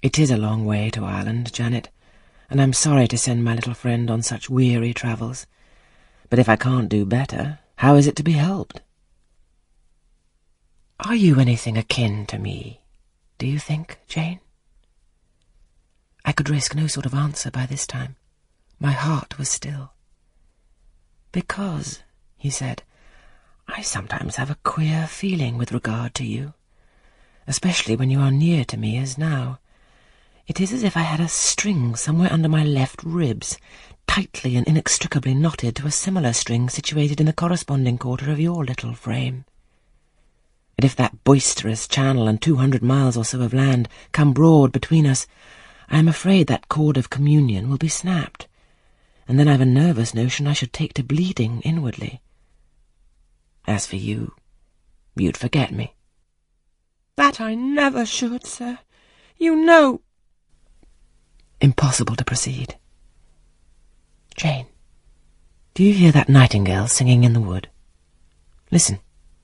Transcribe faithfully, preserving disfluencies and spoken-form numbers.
It is a long way to Ireland, Janet, and I'm sorry to send my little friend on such weary travels. But if I can't do better, how is it to be helped? Are you anything akin to me, do you think, Jane? I could risk no sort of answer by this time. My heart was still. Because, he said, I sometimes have a queer feeling with regard to you, especially when you are near to me as now. It is as if I had a string somewhere under my left ribs, tightly and inextricably knotted to a similar string situated in the corresponding quarter of your little frame. And if that boisterous channel and two hundred miles or so of land come broad between us, I am afraid that cord of communion will be snapped, and then I've a nervous notion I should take to bleeding inwardly. As for you, you'd forget me. That I never should, sir. You know... Impossible to proceed. Jane, do you hear that nightingale singing in the wood? Listen.